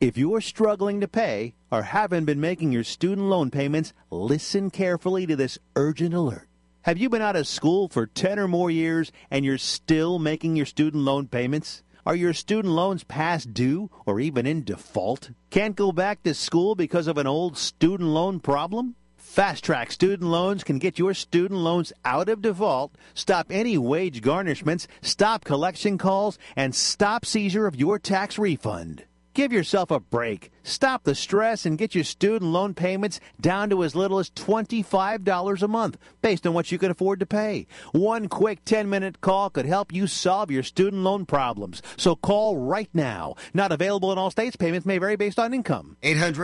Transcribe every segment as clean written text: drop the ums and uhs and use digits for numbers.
If you're struggling to pay or haven't been making your student loan payments, listen carefully to this urgent alert. Have you been out of school for 10 or more years and you're still making your student loan payments? Are your student loans past due or even in default? Can't go back to school because of an old student loan problem? Fast Track Student Loans can get your student loans out of default, stop any wage garnishments, stop collection calls, and stop seizure of your tax refund. Give yourself a break. Stop the stress and get your student loan payments down to as little as $25 a month, based on what you can afford to pay. One quick 10-minute call could help you solve your student loan problems. So call right now. Not available in all states. Payments may vary based on income.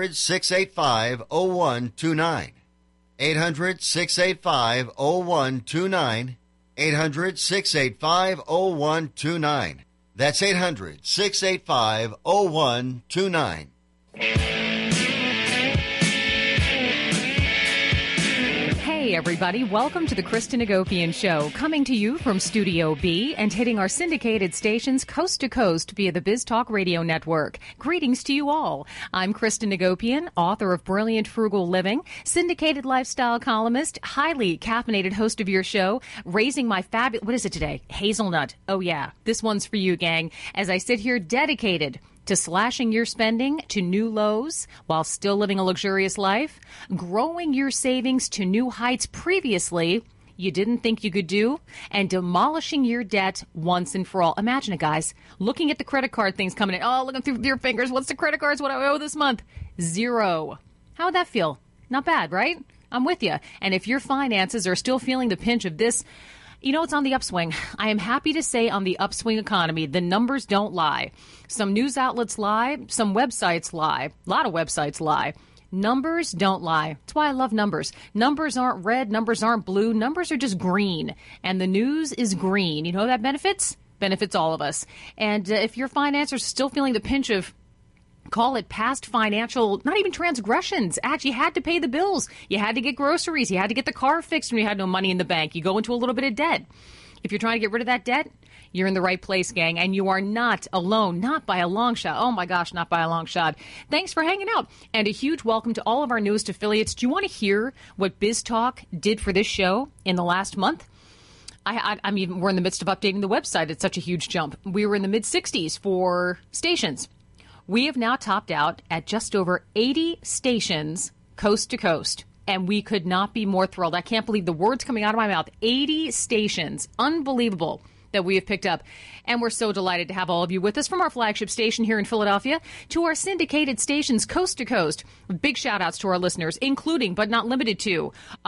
800-685-0129. 800-685-0129. 800-685-0129. That's 800-685-0129. Hey, everybody. Welcome to the Kristen Agopian Show, coming to you from Studio B and hitting our syndicated stations coast to coast via the Biz Talk Radio Network. Greetings to you all. I'm Kristen Agopian, author of Brilliant Frugal Living, syndicated lifestyle columnist, highly caffeinated host of your show, raising my what is it today? Hazelnut. Oh, yeah. This one's for you, gang, as I sit here dedicated to slashing your spending to new lows while still living a luxurious life, growing your savings to new heights previously you didn't think you could do, and demolishing your debt once and for all. Imagine it, guys. Looking at the credit card things coming in. Oh, looking through your fingers. What's the credit cards? What do I owe this month? Zero. How would that feel? Not bad, right? I'm with you. And if your finances are still feeling the pinch of this, you know, it's on the upswing. I am happy to say on the upswing economy, the numbers don't lie. Some news outlets lie. Some websites lie. A lot of websites lie. Numbers don't lie. That's why I love numbers. Numbers aren't red. Numbers aren't blue. Numbers are just green. And the news is green. You know that benefits? Benefits all of us. And if your finances are still feeling the pinch of, call it past financial, not even transgressions. Actually, you had to pay the bills. You had to get groceries. You had to get the car fixed when you had no money in the bank. You go into a little bit of debt. If you're trying to get rid of that debt, you're in the right place, gang, and you are not alone, not by a long shot. Oh, my gosh, not by a long shot. Thanks for hanging out, and a huge welcome to all of our newest affiliates. Do you want to hear what Biz Talk did for this show in the last month? We're in the midst of updating the website. It's such a huge jump. We were in the mid-60s for stations. We have now topped out at just over 80 stations coast to coast, and we could not be more thrilled. I can't believe the words coming out of my mouth. 80 stations. Unbelievable that we have picked up. And we're so delighted to have all of you with us, from our flagship station here in Philadelphia to our syndicated stations coast to coast. Big shout outs to our listeners, including but not limited to,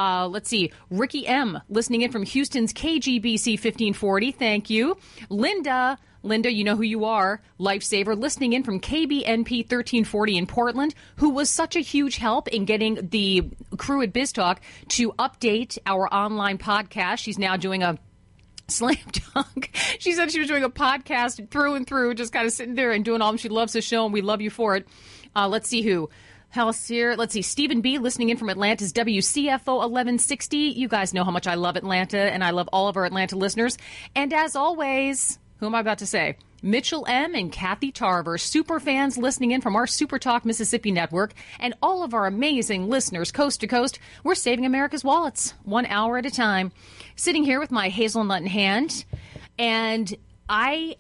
Ricky M. listening in from Houston's KGBC 1540. Thank you. Linda, you know who you are, lifesaver, listening in from KBNP 1340 in Portland, who was such a huge help in getting the crew at BizTalk to update our online podcast. She's now doing a slam dunk. She said she was doing a podcast through and through, just kind of sitting there and doing all. She loves the show, and we love you for it. Let's see who. Let's see. Stephen B. listening in from Atlanta's WCFO 1160. You guys know how much I love Atlanta, and I love all of our Atlanta listeners. And as always, who am I about to say? Mitchell M. and Kathy Tarver, super fans listening in from our Super Talk Mississippi network, and all of our amazing listeners coast to coast. We're saving America's wallets 1 hour at a time. Sitting here with my hazelnut in hand, and I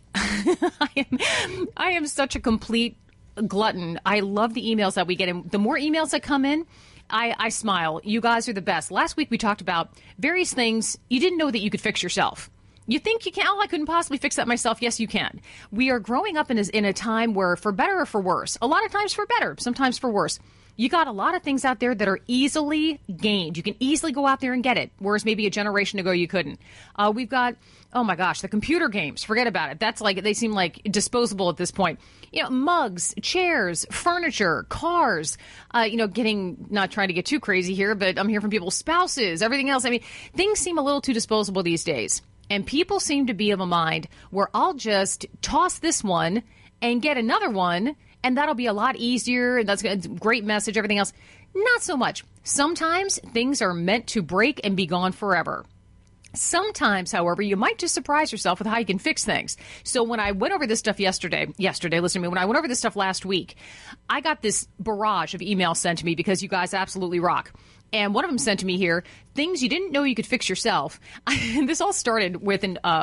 am such a complete glutton. I love the emails that we get, and the more emails that come in, I smile. You guys are the best. Last week we talked about various things you didn't know that you could fix yourself. You think you can? Oh, I couldn't possibly fix that myself. Yes, you can. We are growing up in a time where, for better or for worse, a lot of times for better, sometimes for worse, you got a lot of things out there that are easily gained. You can easily go out there and get it, whereas maybe a generation ago you couldn't. We've got, oh my gosh, the computer games. Forget about it. That's like, they seem like disposable at this point. You know, mugs, chairs, furniture, cars, not trying to get too crazy here, but I'm hearing from people's spouses, everything else. I mean, things seem a little too disposable these days. And people seem to be of a mind where I'll just toss this one and get another one, and that'll be a lot easier, and that's a great message, everything else. Not so much. Sometimes things are meant to break and be gone forever. Sometimes, however, you might just surprise yourself with how you can fix things. So when I went over this stuff yesterday, listen to me, when I went over this stuff last week, I got this barrage of emails sent to me because you guys absolutely rock. And one of them sent to me here, things you didn't know you could fix yourself. This all started with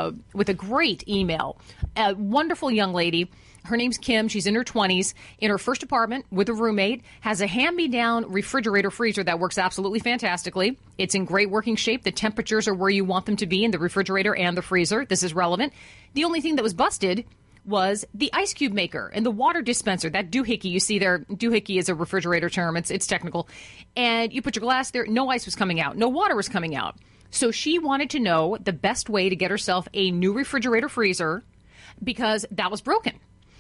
a great email. A wonderful young lady. Her name's Kim. She's in her 20s, in her first apartment with a roommate, has a hand-me-down refrigerator freezer that works absolutely fantastically. It's in great working shape. The temperatures are where you want them to be in the refrigerator and the freezer. This is relevant. The only thing that was busted was the ice cube maker and the water dispenser, that doohickey you see there. Doohickey is a refrigerator term. It's technical. And you put your glass there. No ice was coming out. No water was coming out. So she wanted to know the best way to get herself a new refrigerator freezer because that was broken.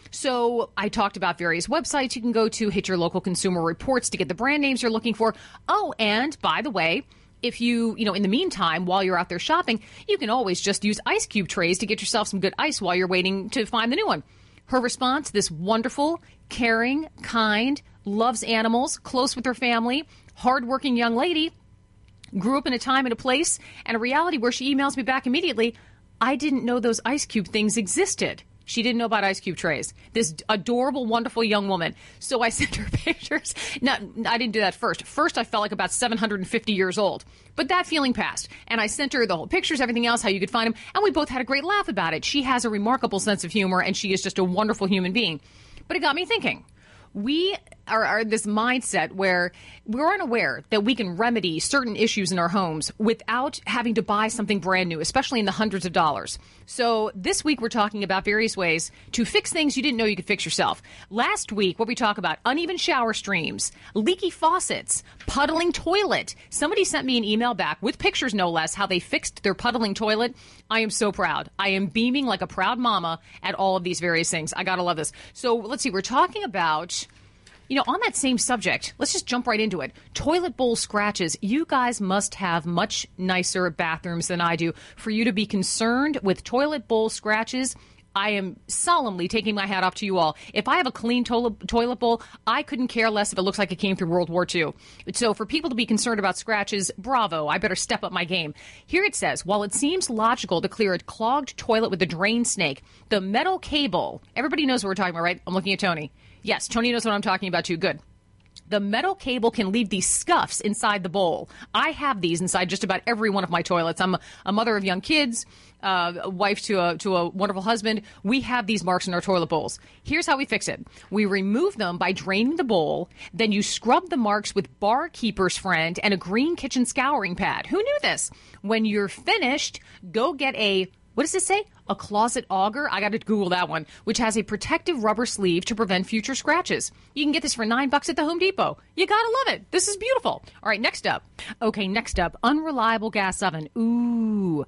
So I talked about various websites you can go to, hit your local Consumer Reports to get the brand names you're looking for. Oh, and by the way, if you in the meantime, while you're out there shopping, you can always just use ice cube trays to get yourself some good ice while you're waiting to find the new one. Her response, this wonderful, caring, kind, loves animals, close with her family, hardworking young lady, grew up in a time and a place and a reality where she emails me back immediately, I didn't know those ice cube things existed. She didn't know about ice cube trays. This adorable, wonderful young woman. So I sent her pictures. No, I didn't do that first. First, I felt like about 750 years old. But that feeling passed. And I sent her the whole pictures, everything else, how you could find them. And we both had a great laugh about it. She has a remarkable sense of humor, and she is just a wonderful human being. But it got me thinking. We are this mindset where we're unaware that we can remedy certain issues in our homes without having to buy something brand new, especially in the hundreds of dollars. So this week we're talking about various ways to fix things you didn't know you could fix yourself. Last week, what we talk about, uneven shower streams, leaky faucets, puddling toilet. Somebody sent me an email back with pictures, no less, how they fixed their puddling toilet. I am so proud. I am beaming like a proud mama at all of these various things. I gotta love this. So let's see, we're talking about, on that same subject, let's just jump right into it. Toilet bowl scratches. You guys must have much nicer bathrooms than I do for you to be concerned with toilet bowl scratches. I am solemnly taking my hat off to you all. If I have a clean toilet bowl, I couldn't care less if it looks like it came through World War II. So for people to be concerned about scratches, bravo, I better step up my game. Here it says, while it seems logical to clear a clogged toilet with a drain snake, the metal cable, everybody knows what we're talking about, right? I'm looking at Tony. Yes, Tony knows what I'm talking about too. Good. The metal cable can leave these scuffs inside the bowl. I have these inside just about every one of my toilets. I'm a mother of young kids, a wife to a wonderful husband. We have these marks in our toilet bowls. Here's how we fix it. We remove them by draining the bowl. Then you scrub the marks with Barkeeper's Friend and a green kitchen scouring pad. Who knew this? When you're finished, go get what does it say? A closet auger? I got to Google that one, which has a protective rubber sleeve to prevent future scratches. You can get this for $9 at the Home Depot. You got to love it. This is beautiful. All right, next up. Okay, next up, unreliable gas oven. Ooh.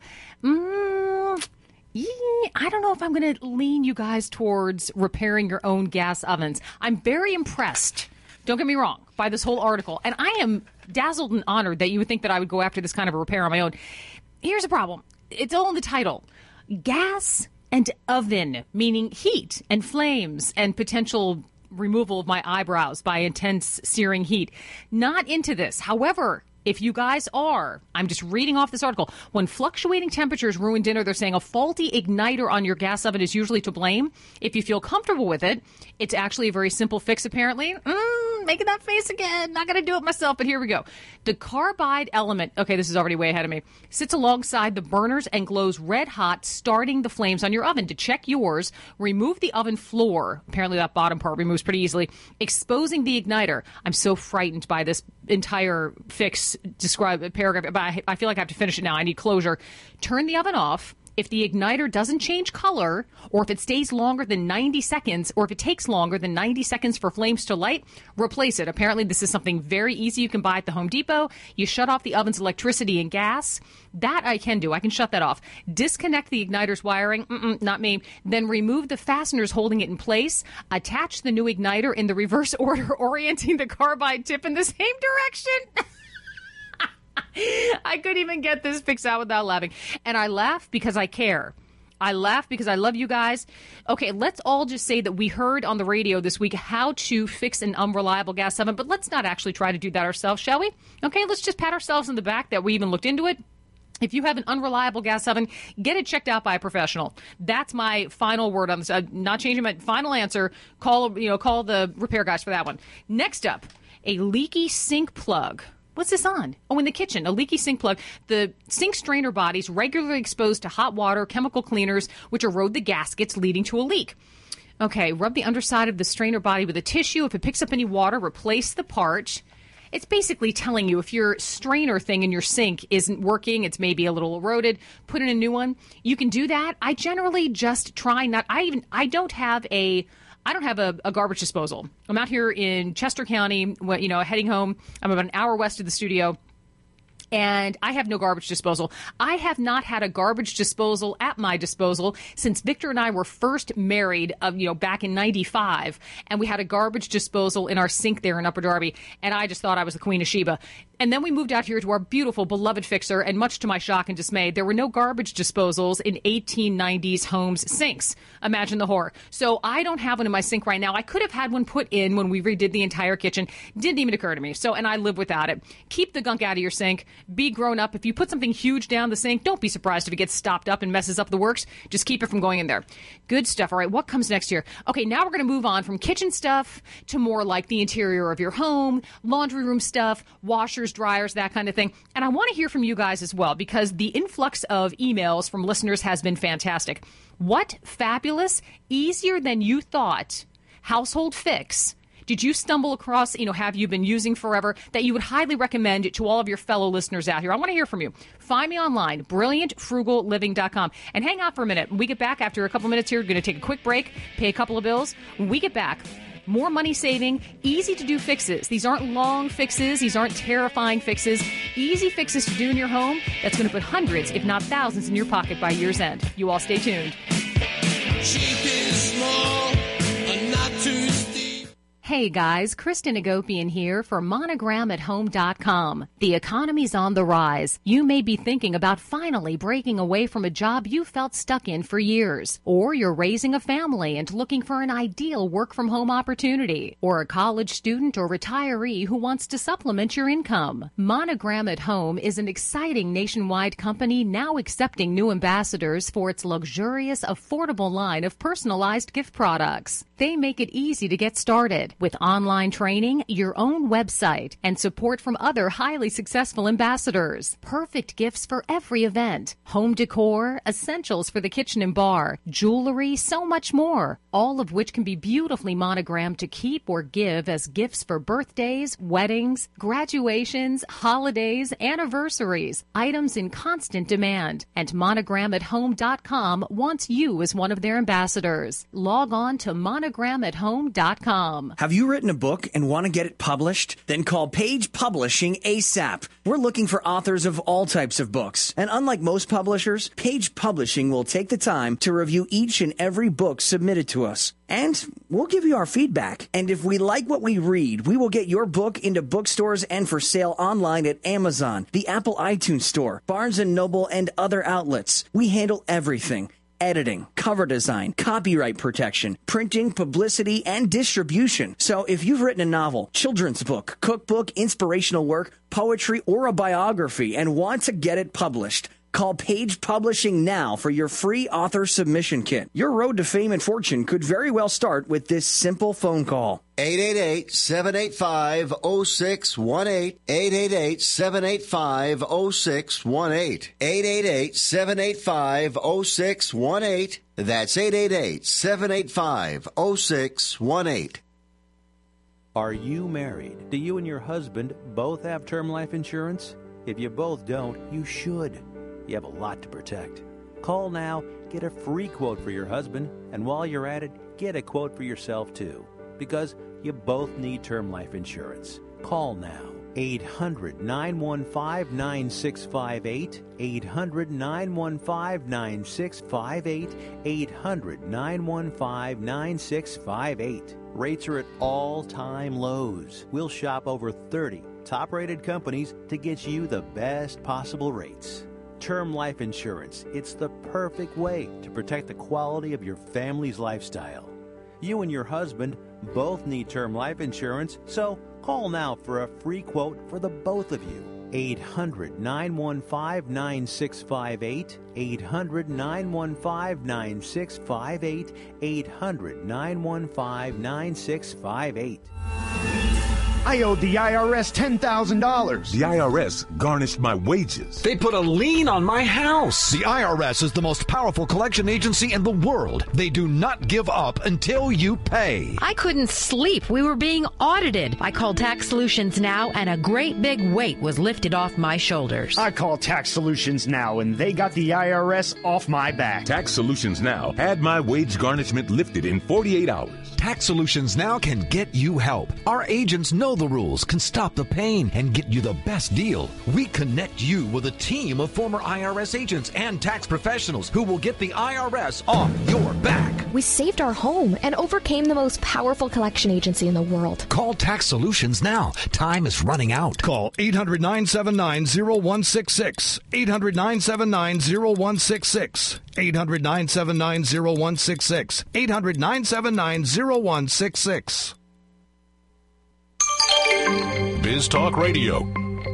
I don't know if I'm going to lean you guys towards repairing your own gas ovens. I'm very impressed, don't get me wrong, by this whole article. And I am dazzled and honored that you would think that I would go after this kind of a repair on my own. Here's the problem. It's all in the title. Gas and oven, meaning heat and flames and potential removal of my eyebrows by intense searing heat. Not into this. However, if you guys are, I'm just reading off this article, when fluctuating temperatures ruin dinner, they're saying a faulty igniter on your gas oven is usually to blame. If you feel comfortable with it, it's actually a very simple fix, apparently. Making that face again. Not going to do it myself, but here we go. The carbide element, okay, this is already way ahead of me, sits alongside the burners and glows red hot, starting the flames on your oven. To check yours, remove the oven floor. Apparently that bottom part removes pretty easily, exposing the igniter. I'm so frightened by this entire fix paragraph, but I feel like I have to finish it now. I need closure. Turn the oven off. If the igniter doesn't change color, or if it stays longer than 90 seconds, or if it takes longer than 90 seconds for flames to light, replace it. Apparently, this is something very easy you can buy at the Home Depot. You shut off the oven's electricity and gas. That I can do. I can shut that off. Disconnect the igniter's wiring. Not me. Then remove the fasteners holding it in place. Attach the new igniter in the reverse order, orienting the carbide tip in the same direction. I couldn't even get this fixed out without laughing. And I laugh because I care. I laugh because I love you guys. Okay, let's all just say that we heard on the radio this week how to fix an unreliable gas oven, but let's not actually try to do that ourselves, shall we? Okay, let's just pat ourselves in the back that we even looked into it. If you have an unreliable gas oven, get it checked out by a professional. That's my final word on this. Not changing my final answer. Call the repair guys for that one. Next up, a leaky sink plug. What's this on? Oh, in the kitchen, a leaky sink plug. The sink strainer body's regularly exposed to hot water, chemical cleaners, which erode the gaskets, leading to a leak. Okay, rub the underside of the strainer body with a tissue. If it picks up any water, replace the part. It's basically telling you if your strainer thing in your sink isn't working, it's maybe a little eroded, put in a new one. You can do that. I generally just try not. I don't have a garbage disposal. I'm out here in Chester County, heading home. I'm about an hour west of the studio. And I have no garbage disposal. I have not had a garbage disposal at my disposal since Victor and I were first married, back in 95. And we had a garbage disposal in our sink there in Upper Darby. And I just thought I was the Queen of Sheba. And then we moved out here to our beautiful, beloved fixer. And much to my shock and dismay, there were no garbage disposals in 1890s homes' sinks. Imagine the horror. So I don't have one in my sink right now. I could have had one put in when we redid the entire kitchen. Didn't even occur to me. And I live without it. Keep the gunk out of your sink. Be grown up. If you put something huge down the sink, don't be surprised if it gets stopped up and messes up the works. Just keep it from going in there. Good stuff. All right, what comes next here? Okay, now we're going to move on from kitchen stuff to more like the interior of your home, laundry room stuff, washers, dryers, that kind of thing. And I want to hear from you guys as well, because the influx of emails from listeners has been fantastic. What fabulous, easier than you thought household fix did you stumble across, have you been using forever, that you would highly recommend to all of your fellow listeners out here? I want to hear from you. Find me online, brilliantfrugalliving.com. And hang out for a minute. When we get back after a couple minutes here, we're going to take a quick break, pay a couple of bills. When we get back, more money saving, easy to do fixes. These aren't long fixes. These aren't terrifying fixes. Easy fixes to do in your home that's going to put hundreds, if not thousands, in your pocket by year's end. You all stay tuned. Cheap is small and not too steep. Hey guys, Kristen Agopian here for monogramatHome.com. The economy's on the rise. You may be thinking about finally breaking away from a job you felt stuck in for years. Or you're raising a family and looking for an ideal work-from-home opportunity. Or a college student or retiree who wants to supplement your income. Monogram at Home is an exciting nationwide company now accepting new ambassadors for its luxurious, affordable line of personalized gift products. They make it easy to get started with online training, your own website, and support from other highly successful ambassadors. Perfect gifts for every event. Home decor, essentials for the kitchen and bar, jewelry, so much more. All of which can be beautifully monogrammed to keep or give as gifts for birthdays, weddings, graduations, holidays, anniversaries. Items in constant demand. And monogramatHome.com wants you as one of their ambassadors. Log on to monogramatHome.com. Have you written a book and want to get it published? Then call Page Publishing ASAP. We're looking for authors of all types of books. And unlike most publishers, Page Publishing will take the time to review each and every book submitted to us. And we'll give you our feedback. And if we like what we read, we will get your book into bookstores and for sale online at Amazon, the Apple iTunes Store, Barnes & Noble, and other outlets. We handle everything. Editing, cover design, copyright protection, printing, publicity, and distribution. So if you've written a novel, children's book, cookbook, inspirational work, poetry, or a biography and want to get it published, call Page Publishing now for your free author submission kit. Your road to fame and fortune could very well start with this simple phone call. 888-785-0618. 888-785-0618. 888-785-0618. That's 888-785-0618. Are you married? Do you and your husband both have term life insurance? If you both don't, you should. You have a lot to protect. Call now, get a free quote for your husband, and while you're at it, get a quote for yourself too. Because you both need term life insurance. Call now. 800-915-9658. 800-915-9658. 800-915-9658. Rates are at all-time lows. We'll shop over 30 top-rated companies to get you the best possible rates. Term life insurance. It's the perfect way to protect the quality of your family's lifestyle. You and your husband both need term life insurance, so call now for a free quote for the both of you. 800-915-9658. 800-915-9658. 800-915-9658. I owed the IRS $10,000. The IRS garnished my wages. They put a lien on my house. The IRS is the most powerful collection agency in the world. They do not give up until you pay. I couldn't sleep. We were being audited. I called Tax Solutions Now, and a great big weight was lifted off my shoulders. I called Tax Solutions Now, and they got the IRS off my back. Tax Solutions Now had my wage garnishment lifted in 48 hours. Tax Solutions Now can get you help. Our agents know the rules, can stop the pain, and get you the best deal. We connect you with a team of former IRS agents and tax professionals who will get the IRS off your back. We saved our home and overcame the most powerful collection agency in the world. Call Tax Solutions now. Time is running out. Call 800-979-0166. 800-979-0166. 800-979-0166. 800-979-0166. Biz Talk Radio.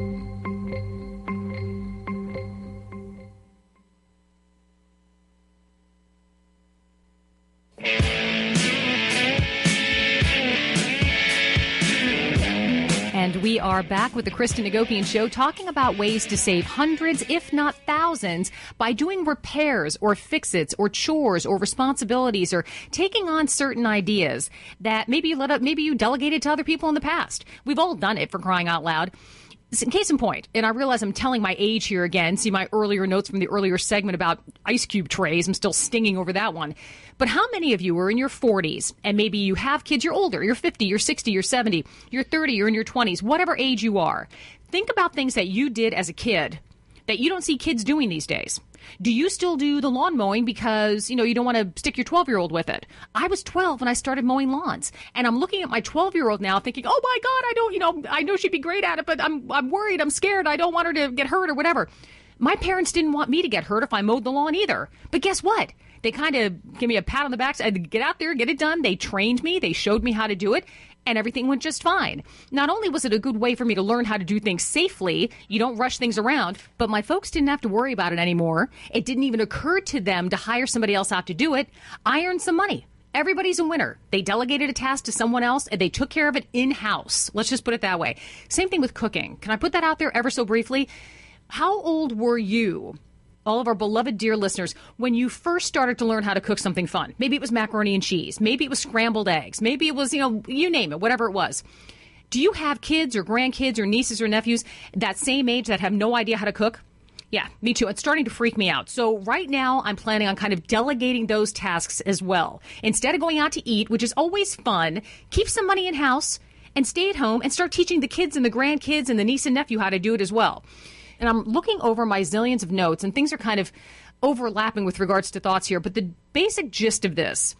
And we are back with the Kristen Hagopian Show, talking about ways to save hundreds, if not thousands, by doing repairs or fix-its or chores or responsibilities or taking on certain ideas that maybe you delegated to other people in the past. We've all done it, for crying out loud. Case in point, and I realize I'm telling my age here again. See my earlier notes from the earlier segment about ice cube trays. I'm still stinging over that one. But how many of you are in your 40s and maybe you have kids, you're older, you're 50, you're 60, you're 70, you're 30, you're in your 20s, whatever age you are. Think about things that you did as a kid that you don't see kids doing these days. Do you still do the lawn mowing because, you don't want to stick your 12-year-old with it? I was 12 when I started mowing lawns, and I'm looking at my 12-year-old now thinking, oh my God, I know she'd be great at it, but I'm worried, I'm scared, I don't want her to get hurt or whatever. My parents didn't want me to get hurt if I mowed the lawn either. But guess what? They kind of give me a pat on the back, said, get out there, get it done. They trained me, they showed me how to do it, and everything went just fine. Not only was it a good way for me to learn how to do things safely, you don't rush things around, but my folks didn't have to worry about it anymore. It didn't even occur to them to hire somebody else out to do it. I earned some money. Everybody's a winner. They delegated a task to someone else, and they took care of it in-house. Let's just put it that way. Same thing with cooking. Can I put that out there ever so briefly? How old were you, all of our beloved dear listeners, when you first started to learn how to cook something fun? Maybe it was macaroni and cheese. Maybe it was scrambled eggs. Maybe it was, you name it, whatever it was. Do you have kids or grandkids or nieces or nephews that same age that have no idea how to cook? Yeah, me too. It's starting to freak me out. So right now I'm planning on kind of delegating those tasks as well. Instead of going out to eat, which is always fun, keep some money in house and stay at home and start teaching the kids and the grandkids and the niece and nephew how to do it as well. And I'm looking over my zillions of notes, and things are kind of overlapping with regards to thoughts here. But the basic gist of this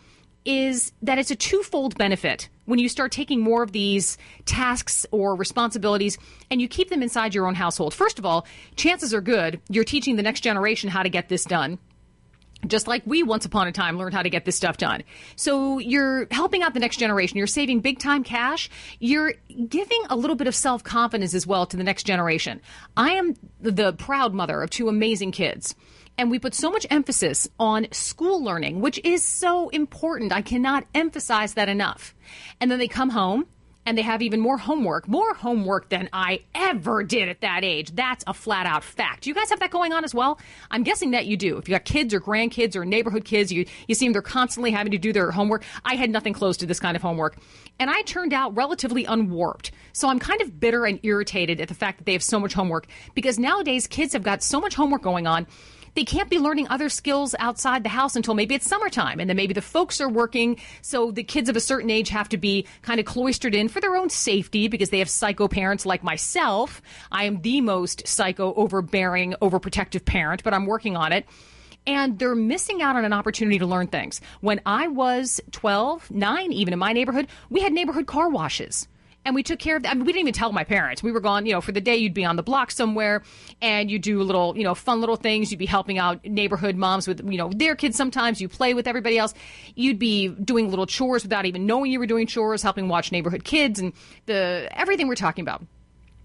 is that it's a twofold benefit when you start taking more of these tasks or responsibilities and you keep them inside your own household. First of all, chances are good you're teaching the next generation how to get this done, just like we once upon a time learned how to get this stuff done. So you're helping out the next generation. You're saving big time cash. You're giving a little bit of self-confidence as well to the next generation. I am the proud mother of two amazing kids. And we put so much emphasis on school learning, which is so important. I cannot emphasize that enough. And then they come home and they have even more homework than I ever did at that age. That's a flat out fact. Do you guys have that going on as well? I'm guessing that you do. If you got kids or grandkids or neighborhood kids, you see them, they're constantly having to do their homework. I had nothing close to this kind of homework. And I turned out relatively unwarped. So I'm kind of bitter and irritated at the fact that they have so much homework, because nowadays kids have got so much homework going on. They can't be learning other skills outside the house until maybe it's summertime, and then maybe the folks are working, so the kids of a certain age have to be kind of cloistered in for their own safety because they have psycho parents like myself. I am the most psycho, overbearing, overprotective parent, but I'm working on it. And they're missing out on an opportunity to learn things. When I was 12, 9, even in my neighborhood, we had neighborhood car washes. And we took care of that. I mean, we didn't even tell my parents. We were gone, for the day. You'd be on the block somewhere and you do little, fun little things. You'd be helping out neighborhood moms with, their kids sometimes. You play with everybody else. You'd be doing little chores without even knowing you were doing chores, helping watch neighborhood kids and everything we're talking about.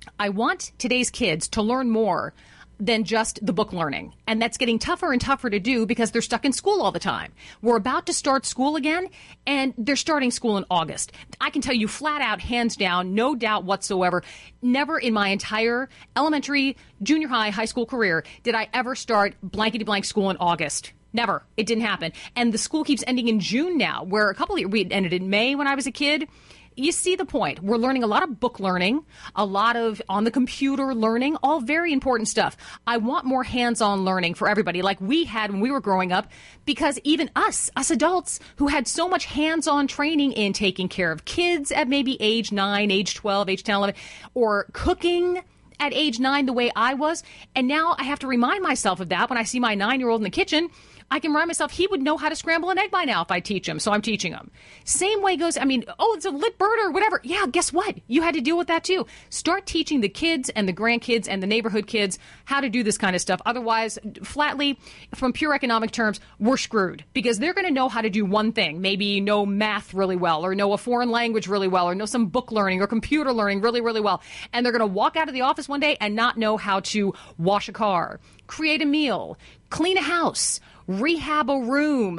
I want today's kids to learn more than just the book learning. And that's getting tougher and tougher to do because they're stuck in school all the time. We're about to start school again, and they're starting school in August. I can tell you flat out, hands down, no doubt whatsoever, never in my entire elementary, junior high, high school career did I ever start blankety blank school in August. Never. It didn't happen. And the school keeps ending in June now, where a couple of years, we ended in May when I was a kid. You see the point. We're learning a lot of book learning, a lot of on the computer learning, all very important stuff. I want more hands-on learning for everybody like we had when we were growing up, because even us adults who had so much hands-on training in taking care of kids at maybe age 9, age 12, age 10, 11, or cooking at age 9 the way I was. And now I have to remind myself of that when I see my 9-year-old in the kitchen. I can remind myself he would know how to scramble an egg by now if I teach him, so I'm teaching him. Same way goes, it's a lit bird or whatever. Yeah, guess what? You had to deal with that too. Start teaching the kids and the grandkids and the neighborhood kids how to do this kind of stuff. Otherwise, flatly, from pure economic terms, we're screwed because they're going to know how to do one thing, maybe know math really well or know a foreign language really well or know some book learning or computer learning really, really well. And they're going to walk out of the office one day and not know how to wash a car, create a meal, clean a house, rehab a room,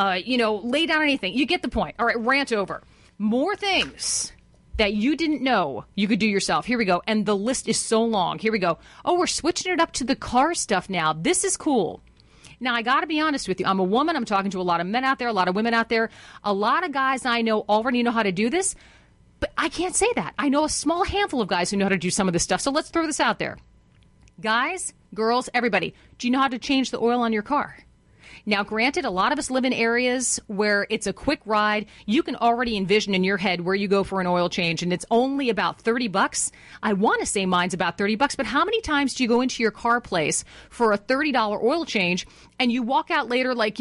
lay down anything. You get the point. All right, rant over. More things that you didn't know you could do yourself. Here we go. And the list is so long. Here we go. Oh, we're switching it up to the car stuff now. This is cool. Now, I got to be honest with you. I'm a woman. I'm talking to a lot of men out there, a lot of women out there. A lot of guys I know already know how to do this, but I can't say that. I know a small handful of guys who know how to do some of this stuff. So let's throw this out there. Guys, girls, everybody, do you know how to change the oil on your car? Now, granted, a lot of us live in areas where it's a quick ride. You can already envision in your head where you go for an oil change, and it's only about $30. I want to say mine's about $30, but how many times do you go into your car place for a $30 oil change and you walk out later like,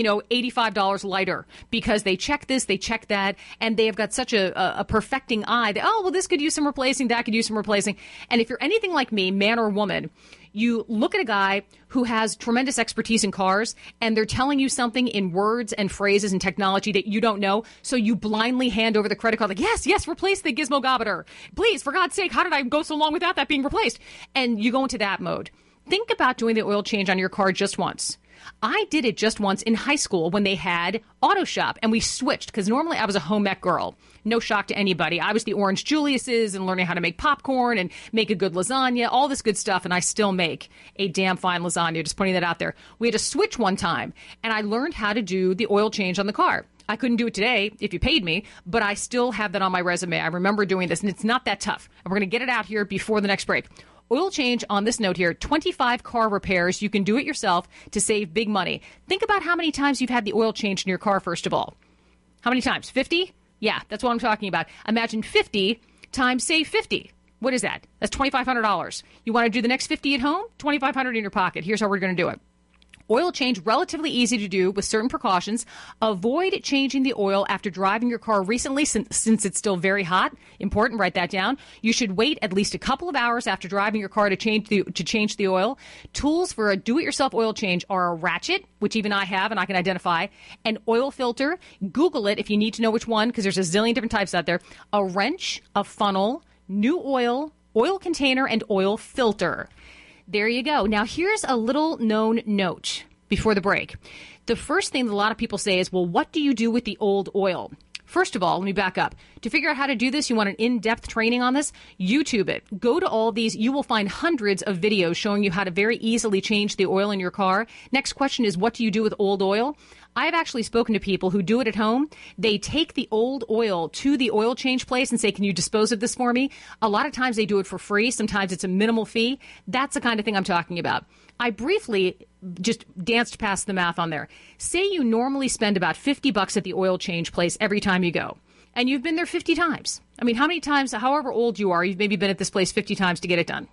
$85 lighter because they check this, they check that, and they have got such a perfecting eye that, this could use some replacing, that could use some replacing. And if you're anything like me, man or woman, you look at a guy who has tremendous expertise in cars and they're telling you something in words and phrases and technology that you don't know. So you blindly hand over the credit card like, yes, replace the gizmogometer. Please, for God's sake, how did I go so long without that being replaced? And you go into that mode. Think about doing the oil change on your car just once. I did it just once in high school when they had Auto Shop, and we switched because normally I was a home ec girl. No shock to anybody. I was the Orange Julius's and learning how to make popcorn and make a good lasagna, all this good stuff, and I still make a damn fine lasagna, just putting that out there. We had to switch one time, and I learned how to do the oil change on the car. I couldn't do it today if you paid me, but I still have that on my resume. I remember doing this, and it's not that tough. And we're going to get it out here before the next break. Oil change on this note here, 25 car repairs. You can do it yourself to save big money. Think about how many times you've had the oil change in your car, first of all. How many times? 50? Yeah, that's what I'm talking about. Imagine 50 times save 50. What is that? That's $2,500. You want to do the next 50 at home? $2,500 in your pocket. Here's how we're going to do it. Oil change, relatively easy to do with certain precautions. Avoid changing the oil after driving your car recently since it's still very hot. Important, write that down. You should wait at least a couple of hours after driving your car to change the oil. Tools for a do-it-yourself oil change are a ratchet, which even I have and I can identify, an oil filter. Google it if you need to know which one because there's a zillion different types out there. A wrench, a funnel, new oil, oil container, and oil filter. There you go. Now, here's a little known note before the break. The first thing that a lot of people say is, well, what do you do with the old oil? First of all, let me back up. To figure out how to do this, you want an in-depth training on this? YouTube it. Go to all these. You will find hundreds of videos showing you how to very easily change the oil in your car. Next question is, what do you do with old oil? I've actually spoken to people who do it at home. They take the old oil to the oil change place and say, can you dispose of this for me? A lot of times they do it for free. Sometimes it's a minimal fee. That's the kind of thing I'm talking about. I briefly just danced past the math on there. Say you normally spend about $50 at the oil change place every time you go. And you've been there 50 times. I mean, how many times, however old you are, you've maybe been at this place 50 times to get it done.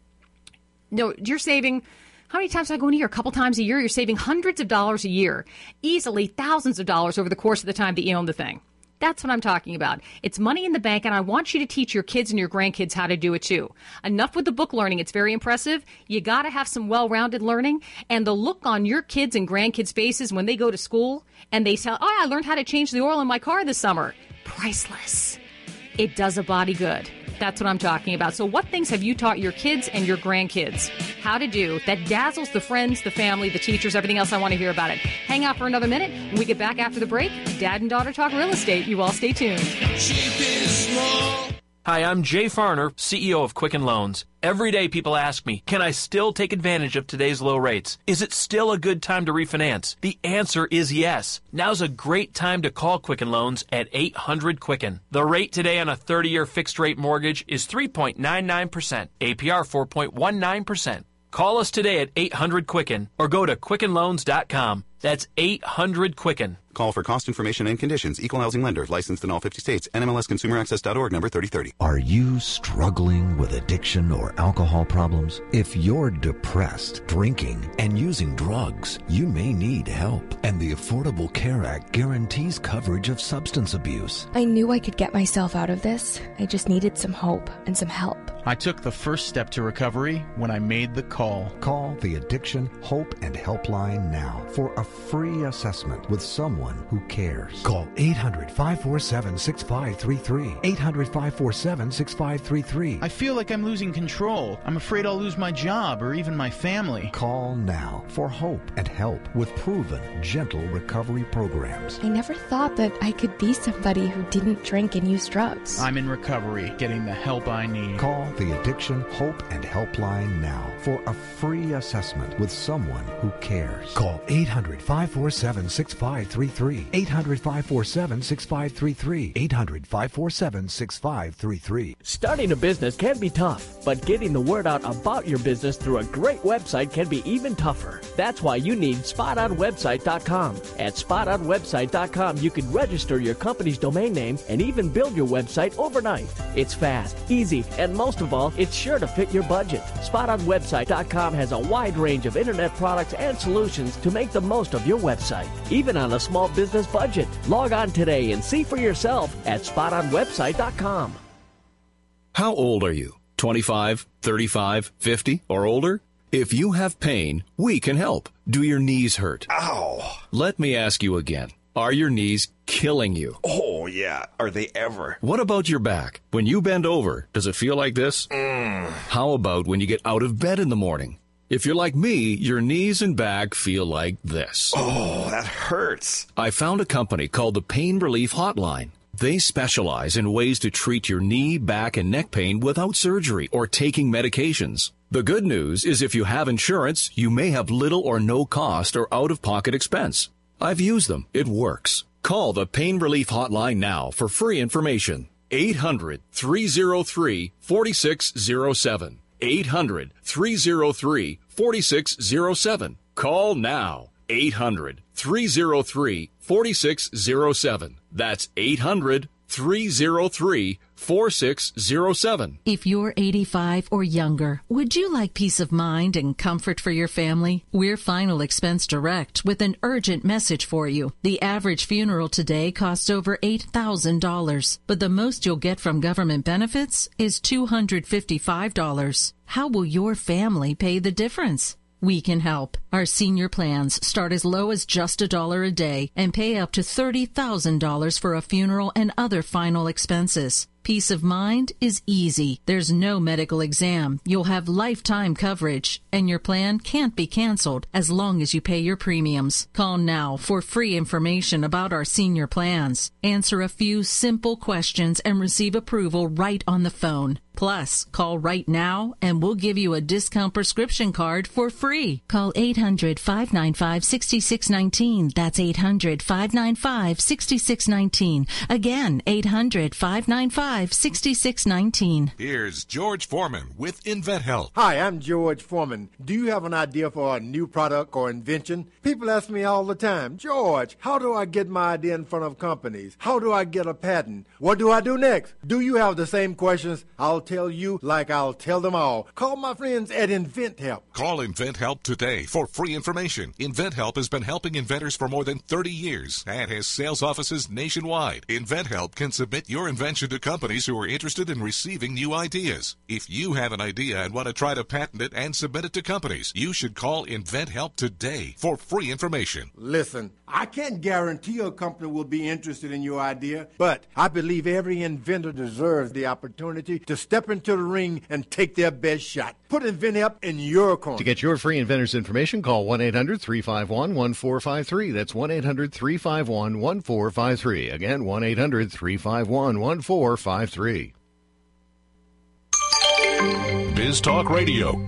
No, you're saving... How many times do I go in a year? A couple times a year? You're saving hundreds of dollars a year, easily thousands of dollars over the course of the time that you own the thing. That's what I'm talking about. It's money in the bank, and I want you to teach your kids and your grandkids how to do it too. Enough with the book learning. It's very impressive. You got to have some well-rounded learning, and the look on your kids' and grandkids' faces when they go to school and they say, I learned how to change the oil in my car this summer. Priceless. It does a body good. That's what I'm talking about. So what things have you taught your kids and your grandkids how to do that dazzles the friends, the family, the teachers, everything else? I want to hear about it. Hang out for another minute. When we get back after the break, Dad and Daughter Talk Real Estate. You all stay tuned. Cheap is small. Hi, I'm Jay Farner, CEO of Quicken Loans. Every day people ask me, can I still take advantage of today's low rates? Is it still a good time to refinance? The answer is yes. Now's a great time to call Quicken Loans at 800-QUICKEN. The rate today on a 30-year fixed-rate mortgage is 3.99%, APR 4.19%. Call us today at 800-QUICKEN or go to QuickenLoans.com. That's 800-QUICKEN. Call for cost information and conditions. Equal housing lender. Licensed in all 50 states. NMLSConsumerAccess.org number 3030. Are you struggling with addiction or alcohol problems? If you're depressed, drinking, and using drugs, you may need help. And the Affordable Care Act guarantees coverage of substance abuse. I knew I could get myself out of this. I just needed some hope and some help. I took the first step to recovery when I made the call. Call the Addiction, Hope, and Helpline now for a free assessment with someone who cares. Call 800-547-6533. 800-547-6533. I feel like I'm losing control. I'm afraid I'll lose my job or even my family. Call now for hope and help with proven, gentle recovery programs. I never thought that I could be somebody who didn't drink and use drugs. I'm in recovery, getting the help I need. Call the Addiction, Hope, and Helpline now for a free assessment with someone who cares. Call 800-547-6533. 800-547-6533. 800-547-6533. Starting a business can be tough, but getting the word out about your business through a great website can be even tougher. That's why you need SpotOnWebsite.com. At SpotOnWebsite.com, you can register your company's domain name and even build your website overnight. It's fast, easy, and most of all, it's sure to fit your budget. SpotOnWebsite.com has a wide range of internet products and solutions to make the most of your website, even on a small business budget. Log on today and see for yourself at SpotOnWebsite.com. How old are you? 25, 35, 50, or older? If you have pain, we can help. Do your knees hurt? Ow! Let me ask you again. Are your knees killing you? Oh, yeah. Are they ever? What about your back? When you bend over, does it feel like this? How about when you get out of bed in the morning? If you're like me, your knees and back feel like this. Oh, that hurts. I found a company called the Pain Relief Hotline. They specialize in ways to treat your knee, back, and neck pain without surgery or taking medications. The good news is if you have insurance, you may have little or no cost or out-of-pocket expense. I've used them. It works. Call the Pain Relief Hotline now for free information. 800-303-4607. 800-303-4607. Call now. 800-303-4607. That's 800-303-4607. If you're 85 or younger, would you like peace of mind and comfort for your family? We're Final Expense Direct with an urgent message for you. The average funeral today costs over $8,000, but the most you'll get from government benefits is $255. How will your family pay the difference? We can help. Our senior plans start as low as just $1 a day and pay up to $30,000 for a funeral and other final expenses. Peace of mind is easy. There's no medical exam. You'll have lifetime coverage, and your plan can't be canceled as long as you pay your premiums. Call now for free information about our senior plans. Answer a few simple questions and receive approval right on the phone. Plus, call right now and we'll give you a discount prescription card for free. Call 800-595-6619. That's 800-595-6619. Again, 800-595-6619. Here's George Foreman with InventHealth. Hi, I'm George Foreman. Do you have an idea for a new product or invention? People ask me all the time, George, how do I get my idea in front of companies? How do I get a patent? What do I do next? Do you have the same questions? I'll tell you like I'll tell them all. Call my friends at InventHelp. Call InventHelp today for free information. InventHelp has been helping inventors for more than 30 years and has sales offices nationwide. InventHelp can submit your invention to companies who are interested in receiving new ideas. If you have an idea and want to try to patent it and submit it to companies, you should call InventHelp today for free information. Listen, I can't guarantee a company will be interested in your idea, but I believe every inventor deserves the opportunity to step into the ring and take their best shot. Put InventHelp in your corner. To get your free inventor's information, call 1-800-351-1453. That's 1-800-351-1453. Again, 1-800-351-1453. Biz Talk Radio.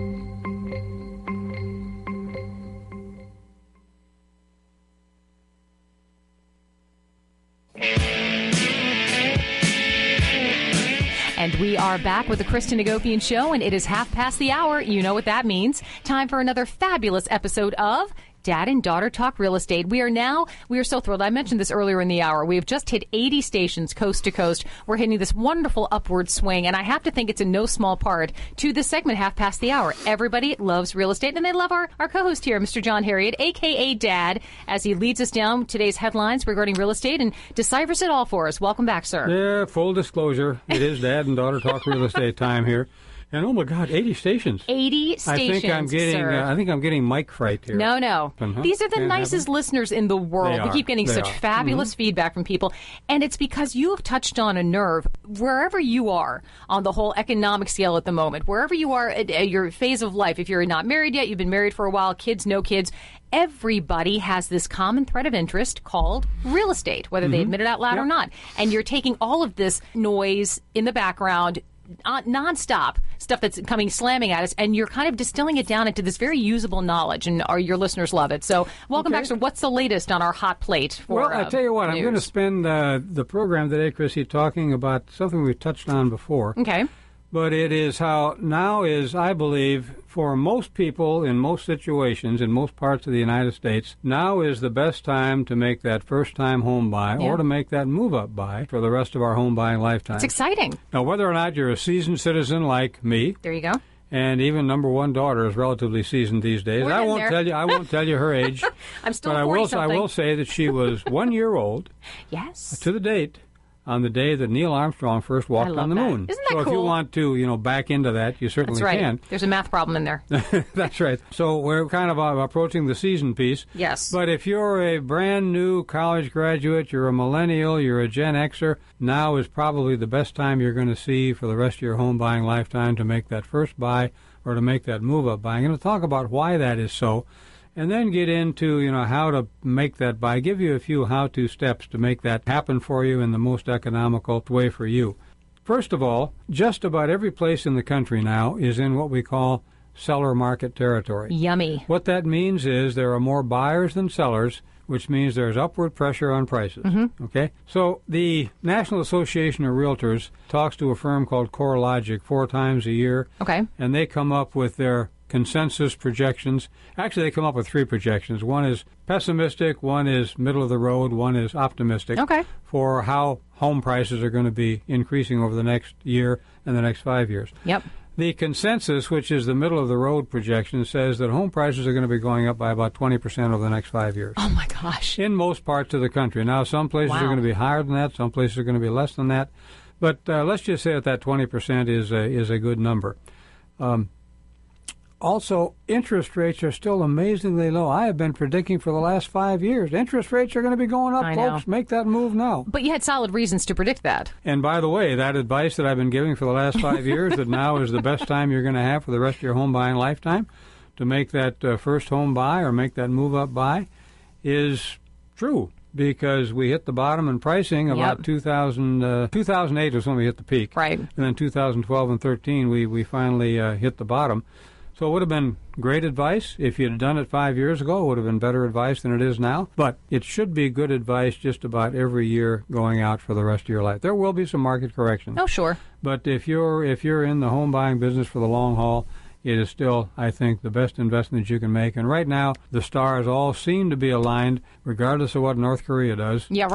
And we are back with the Kristen Hagopian Show, and it is 1:30. You know what that means. Time for another fabulous episode of Dad and Daughter Talk Real Estate. We are so thrilled. I mentioned this earlier in the hour. We have just hit 80 stations coast to coast. We're hitting this wonderful upward swing, and I have to think it's in no small part to this segment, 1:30. Everybody loves real estate, and they love our co-host here, Mr. John Harriet, a.k.a. Dad, as he leads us down today's headlines regarding real estate and deciphers it all for us. Welcome back, sir. Yeah, full disclosure, it is Dad and Daughter Talk Real Estate time here. And oh my God, 80 stations. 80 stations, I think I'm getting mic fright here. No. Uh-huh. These are the nicest listeners in the world. We keep getting such fabulous feedback from people. And it's because you have touched on a nerve wherever you are on the whole economic scale at the moment, wherever you are at your phase of life. If you're not married yet, you've been married for a while, kids, no kids. Everybody has this common thread of interest called real estate, whether they admit it out loud or not. And you're taking all of this noise in the background, nonstop stuff that's coming slamming at us, and you're kind of distilling it down into this very usable knowledge, and your listeners love it. So welcome back, sir. What's the latest on our hot plate for Well, I tell you what, news? I'm going to spend the program today, Chrissy, talking about something we've touched on before. Okay. But it is how now is, I believe, for most people in most situations in most parts of the United States, now is the best time to make that first-time home buy or to make that move-up buy for the rest of our home buying lifetime. It's exciting. Now, whether or not you're a seasoned citizen like me, there you go, and even number one daughter is relatively seasoned these days. I won't tell you her age. I'm still but 40-something. I will say that she was 1 year old. Yes. To the date. On the day that Neil Armstrong first walked on the moon. Isn't that cool? So if you want to, back into that, you certainly can. There's a math problem in there. That's right. So we're kind of approaching the season piece. Yes. But if you're a brand new college graduate, you're a millennial, you're a Gen Xer, now is probably the best time you're going to see for the rest of your home buying lifetime to make that first buy or to make that move-up buy. I'm going to talk about why that is so. And then get into, how to make that buy. Give you a few how-to steps to make that happen for you in the most economical way for you. First of all, just about every place in the country now is in what we call seller market territory. Yummy. What that means is there are more buyers than sellers, which means there's upward pressure on prices. Okay? So the National Association of Realtors talks to a firm called CoreLogic 4 times a year. Okay. And they come up with their consensus projections. Actually, they come up with 3 projections. One is pessimistic, one is middle of the road, one is optimistic for how home prices are going to be increasing over the next year and the next 5 years. Yep. The consensus, which is the middle of the road projection, says that home prices are going to be going up by about 20% over the next 5 years. Oh, my gosh. In most parts of the country. Now, some places are going to be higher than that, some places are going to be less than that. But let's just say that 20% is a good number. Also, interest rates are still amazingly low. I have been predicting for the last 5 years. Interest rates are going to be going up, folks. Make that move now. But you had solid reasons to predict that. And by the way, that advice that I've been giving for the last 5 years, that now is the best time you're going to have for the rest of your home buying lifetime to make that first home buy or make that move-up buy, is true. Because we hit the bottom in pricing about 2008 was when we hit the peak. Right. And then 2012 and 13, we finally hit the bottom. So it would have been great advice. If you'd done it 5 years ago, it would have been better advice than it is now. But it should be good advice just about every year going out for the rest of your life. There will be some market corrections. Oh, sure. But if you're in the home buying business for the long haul, it is still, I think, the best investment you can make. And right now, the stars all seem to be aligned, regardless of what North Korea does. Yeah, right.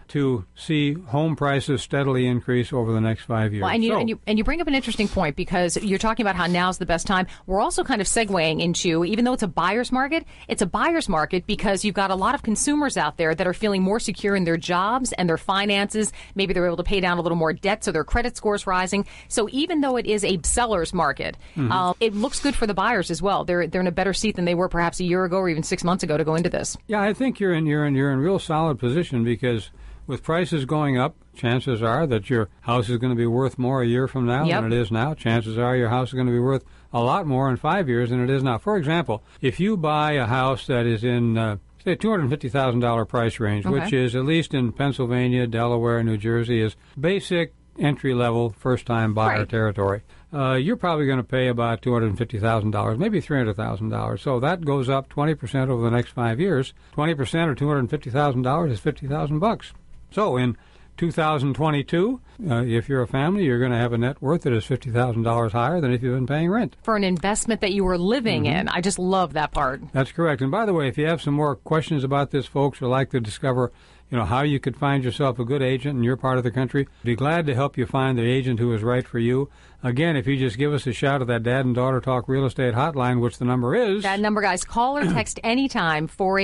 to see home prices steadily increase over the next 5 years. Well, and you bring up an interesting point, because you're talking about how now's the best time. We're also kind of segueing into, even though it's a buyer's market, it's a buyer's market because you've got a lot of consumers out there that are feeling more secure in their jobs and their finances. Maybe they're able to pay down a little more debt, so their credit score's rising. So even though it is a seller's market, it looks good for the buyers as well. They're in a better seat than they were perhaps a year ago or even 6 months ago to go into this. Yeah, I think you're in real solid position, because with prices going up, chances are that your house is going to be worth more a year from now than it is now. Chances are your house is going to be worth a lot more in 5 years than it is now. For example, if you buy a house that is in, say, $250,000 price range, which is, at least in Pennsylvania, Delaware, New Jersey, is basic entry-level first-time buyer territory. You're probably going to pay about $250,000, maybe $300,000. So that goes up 20% over the next 5 years. 20% of $250,000 is $50,000. So in 2022, if you're a family, you're going to have a net worth that is $50,000 higher than if you've been paying rent. For an investment that you were living in. I just love that part. That's correct. And by the way, if you have some more questions about this, folks, or like to discover how you could find yourself a good agent in your part of the country, be glad to help you find the agent who is right for you. Again, if you just give us a shout at that Dad and Daughter Talk Real Estate Hotline, which the number is... That number, guys, call or text anytime,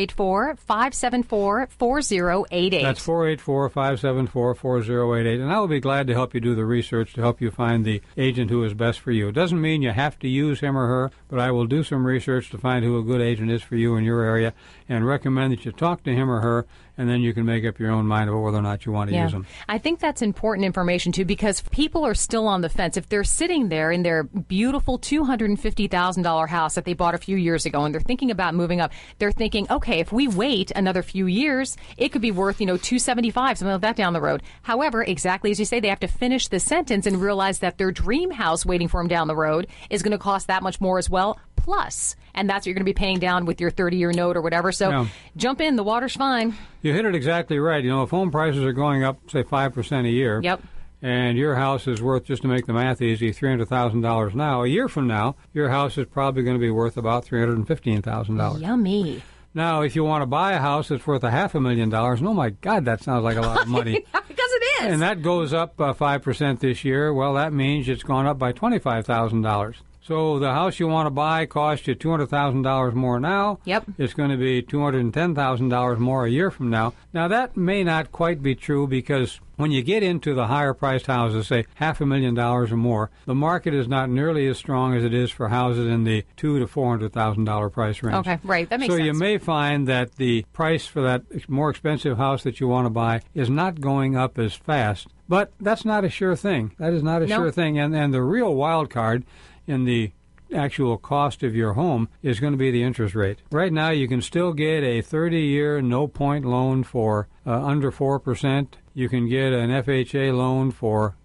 484-574-4088. That's 484-574-4088. And I will be glad to help you do the research to help you find the agent who is best for you. It doesn't mean you have to use him or her, but I will do some research to find who a good agent is for you in your area and recommend that you talk to him or her, and then you can make up your own mind about whether or not you want to use them. I think that's important information, too, because people are still on the fence. If they're sitting there in their beautiful $250,000 house that they bought a few years ago and they're thinking about moving up, they're thinking, okay, if we wait another few years, it could be worth, $275,000, something like that down the road. However, exactly as you say, they have to finish the sentence and realize that their dream house waiting for them down the road is going to cost that much more as well, plus. And that's what you're going to be paying down with your 30-year note or whatever. So jump in. The water's fine. You hit it exactly right. If home prices are going up, say, 5% a year, and your house is worth, just to make the math easy, $300,000 now, a year from now, your house is probably going to be worth about $315,000. Yummy. Now, if you want to buy a house that's worth $500,000, oh, my God, that sounds like a lot of money. Because it is. And that goes up 5% this year. Well, that means it's gone up by $25,000. So the house you want to buy costs you $200,000 more now. It's going to be $210,000 more a year from now. Now, that may not quite be true, because when you get into the higher-priced houses, say $500,000 or more, the market is not nearly as strong as it is for houses in the $200,000 to $400,000 price range. Okay, right. That makes sense. So you may find that the price for that more expensive house that you want to buy is not going up as fast. But that's not a sure thing. That is not a sure thing. And the real wild card in the actual cost of your home is going to be the interest rate. Right now, you can still get a 30-year no-point loan for under 4%. You can get an FHA loan for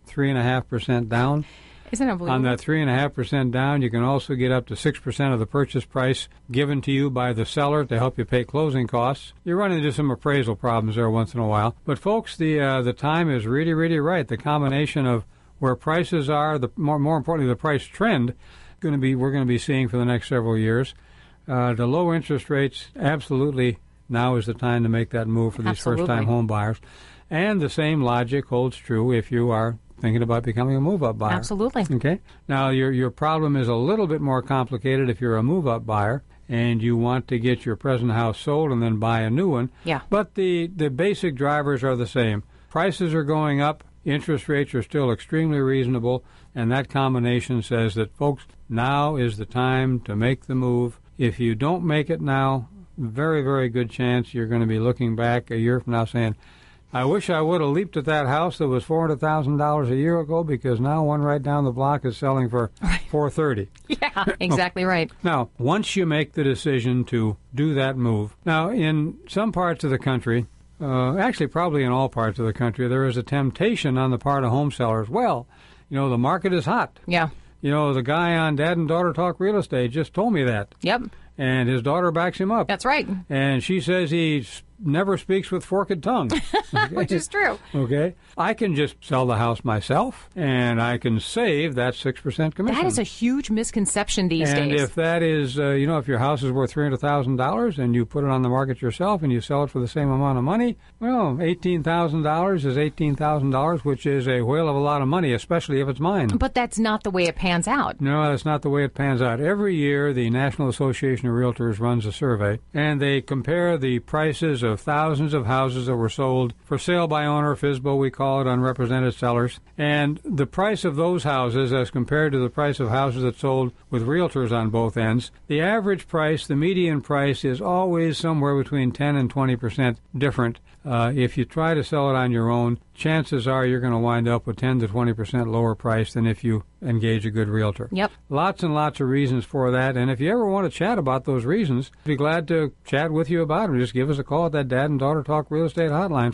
3.5% down. Isn't it unbelievable? On that 3.5% down, you can also get up to 6% of the purchase price given to you by the seller to help you pay closing costs. You run into some appraisal problems there once in a while. But, folks, the time is really, really right. The combination of where prices are, more importantly, the price trend we're going to be seeing for the next several years. The low interest rates, absolutely, now is the time to make that move for these first-time home buyers. And the same logic holds true if you are thinking about becoming a move-up buyer. Absolutely. Okay. Now, your problem is a little bit more complicated if you're a move-up buyer and you want to get your present house sold and then buy a new one. Yeah. But the basic drivers are the same. Prices are going up. Interest rates are still extremely reasonable, and that combination says that, folks, now is the time to make the move. If you don't make it now, very, very good chance you're going to be looking back a year from now saying, I wish I would have leaped at that house that was $400,000 a year ago, because now one right down the block is selling for $430,000. Yeah, exactly right. Now, once you make the decision to do that move, now in some parts of the country, actually probably in all parts of the country, there is a temptation on the part of home sellers. Well, the market is hot. Yeah. The guy on Dad and Daughter Talk Real Estate just told me that. Yep. And his daughter backs him up. That's right. And she says he's never speaks with forked tongue. Okay? Which is true. Okay. I can just sell the house myself, and I can save that 6% commission. That is a huge misconception these days. And if that is, if your house is worth $300,000 and you put it on the market yourself and you sell it for the same amount of money, well, $18,000 is $18,000, which is a whale of a lot of money, especially if it's mine. But that's not the way it pans out. No, that's not the way it pans out. Every year, the National Association of Realtors runs a survey, and they compare the prices of thousands of houses that were sold for sale by owner, FSBO we call it, unrepresented sellers, and the price of those houses as compared to the price of houses that sold with realtors on both ends. The average price, the median price, is always somewhere between 10 and 20% different. If you try to sell it on your own, chances are you're going to wind up with 10 to 20% lower price than if you engage a good realtor. Yep. Lots and lots of reasons for that, and if you ever want to chat about those reasons, I'd be glad to chat with you about them. Just give us a call at that Dad and Daughter Talk Real Estate Hotline,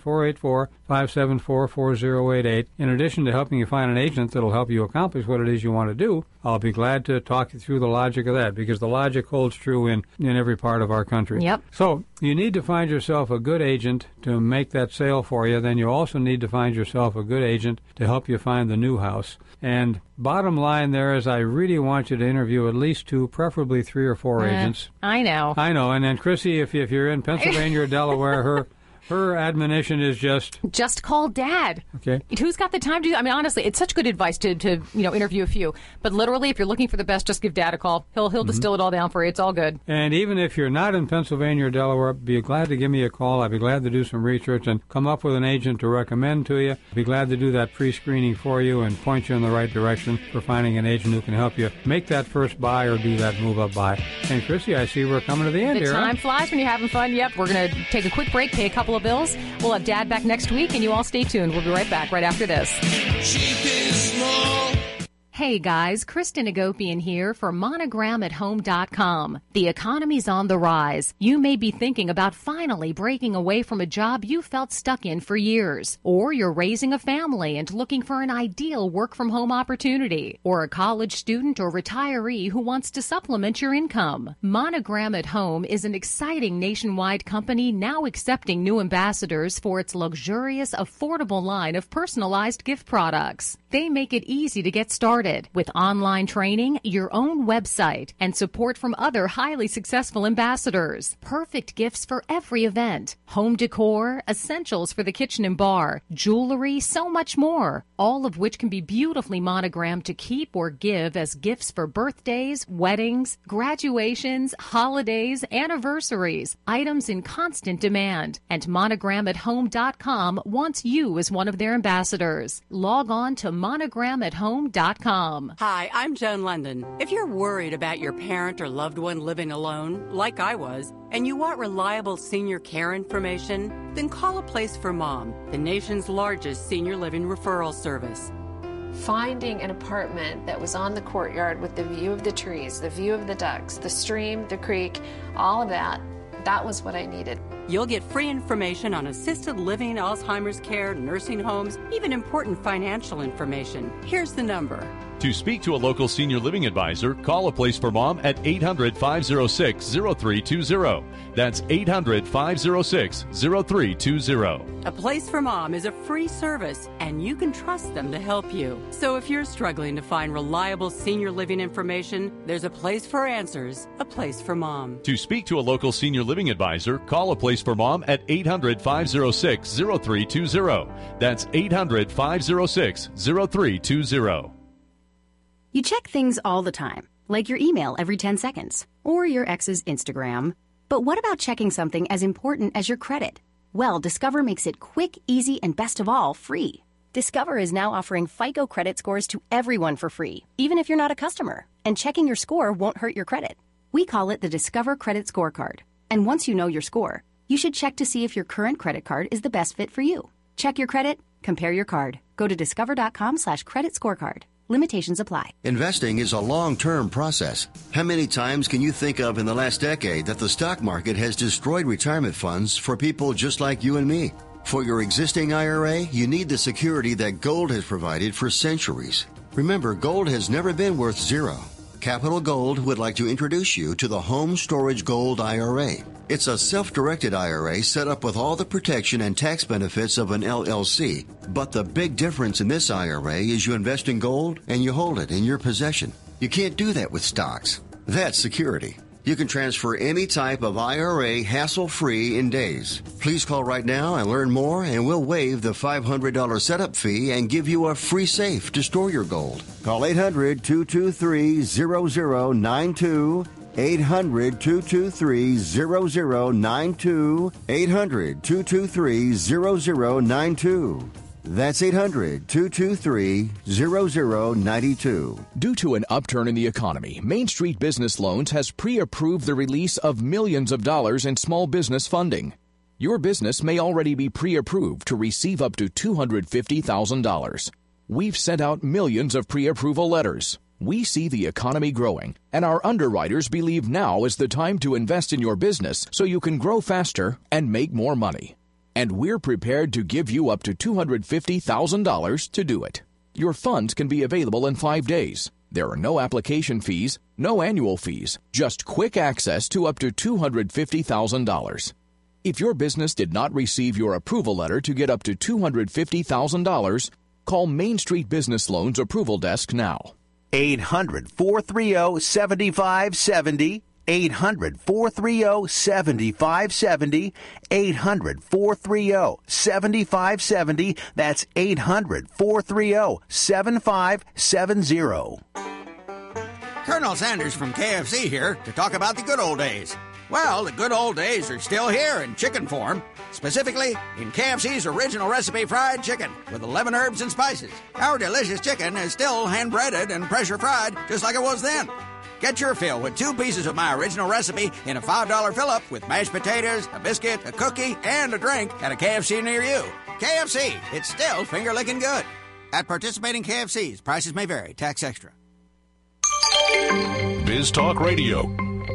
484-574-4088. In addition to helping you find an agent that'll help you accomplish what it is you want to do, I'll be glad to talk you through the logic of that, because the logic holds true in every part of our country. Yep. So you need to find yourself a good agent to make that sale for you. Then you also need to find yourself a good agent to help you find the new house. And bottom line there is I really want you to interview at least 2, preferably 3 or 4 agents. I know. And then, Chrissy, if you're in Pennsylvania or Delaware, her admonition is just call Dad. Okay. Who's got the time to do that? I mean, honestly, it's such good advice to interview a few. But literally, if you're looking for the best, just give Dad a call. He'll distill it all down for you. It's all good. And even if you're not in Pennsylvania or Delaware, be glad to give me a call. I'd be glad to do some research and come up with an agent to recommend to you. I'd be glad to do that pre-screening for you and point you in the right direction for finding an agent who can help you make that first buy or do that move-up buy. And Chrissy, I see we're coming to the end here. The time flies when you're having fun. Yep, we're going to take a quick break, pay a couple of bills. We'll have Dad back next week, and you all stay tuned. We'll be right back right after this. Cheap is small. Hey guys, Kristen Agopian here for monogramatHome.com. The economy's on the rise. You may be thinking about finally breaking away from a job you felt stuck in for years. Or you're raising a family and looking for an ideal work-from-home opportunity. Or a college student or retiree who wants to supplement your income. Monogram at Home is an exciting nationwide company now accepting new ambassadors for its luxurious, affordable line of personalized gift products. They make it easy to get started with online training, your own website, and support from other highly successful ambassadors. Perfect gifts for every event. Home decor, essentials for the kitchen and bar, jewelry, so much more. All of which can be beautifully monogrammed to keep or give as gifts for birthdays, weddings, graduations, holidays, anniversaries. Items in constant demand. And monogramatHome.com wants you as one of their ambassadors. Log on to monogramatHome.com. Hi, I'm Joan London. If you're worried about your parent or loved one living alone, like I was, and you want reliable senior care information, then call A Place for Mom, the nation's largest senior living referral service. Finding an apartment that was on the courtyard with the view of the trees, the view of the ducks, the stream, the creek, all of that, that was what I needed. You'll get free information on assisted living, Alzheimer's care, nursing homes, even important financial information. Here's the number. To speak to a local senior living advisor, call A Place for Mom at 800-506-0320. That's 800-506-0320. A Place for Mom is a free service, and you can trust them to help you. So if you're struggling to find reliable senior living information, there's a place for answers, A Place for Mom. To speak to a local senior living advisor, call A Place for Mom at 800-506-0320. That's 800-506-0320. You check things all the time, like your email every 10 seconds, or your ex's Instagram. But what about checking something as important as your credit? Well, Discover makes it quick, easy, and best of all, free. Discover is now offering FICO credit scores to everyone for free, even if you're not a customer. And checking your score won't hurt your credit. We call it the Discover Credit Scorecard. And once you know your score, you should check to see if your current credit card is the best fit for you. Check your credit, compare your card. Go to discover.com/credit scorecard. Limitations apply. Investing is a long-term process. How many times can you think of in the last decade that the stock market has destroyed retirement funds for people just like you and me? For your existing IRA, you need the security that gold has provided for centuries. Remember, gold has never been worth zero. Capital Gold would like to introduce you to the Home Storage Gold IRA. It's a self-directed IRA set up with all the protection and tax benefits of an LLC. But the big difference in this IRA is you invest in gold and you hold it in your possession. You can't do that with stocks. That's security. You can transfer any type of IRA hassle-free in days. Please call right now and learn more, and we'll waive the $500 setup fee and give you a free safe to store your gold. Call 800-223-0092. 800-223-0092. 800-223-0092. That's 800-223-0092. Due to an upturn in the economy, Main Street Business Loans has pre-approved the release of millions of dollars in small business funding. Your business may already be pre-approved to receive up to $250,000. We've sent out millions of pre-approval letters. We see the economy growing, and our underwriters believe now is the time to invest in your business so you can grow faster and make more money. And we're prepared to give you up to $250,000 to do it. Your funds can be available in 5 days. There are no application fees, no annual fees, just quick access to up to $250,000. If your business did not receive your approval letter to get up to $250,000, call Main Street Business Loans Approval Desk now. 800-430-7570. 800-430-7570. 800-430-7570. That's 800-430-7570. Colonel Sanders from KFC here to talk about the good old days. Well, the good old days are still here in chicken form. Specifically, in KFC's original recipe fried chicken with 11 herbs and spices. Our delicious chicken is still hand-breaded and pressure-fried just like it was then. Get your fill with 2 pieces of my original recipe in a $5 fill-up with mashed potatoes, a biscuit, a cookie, and a drink at a KFC near you. KFC, it's still finger-licking good. At participating KFCs, prices may vary. Tax extra. Biz Talk Radio.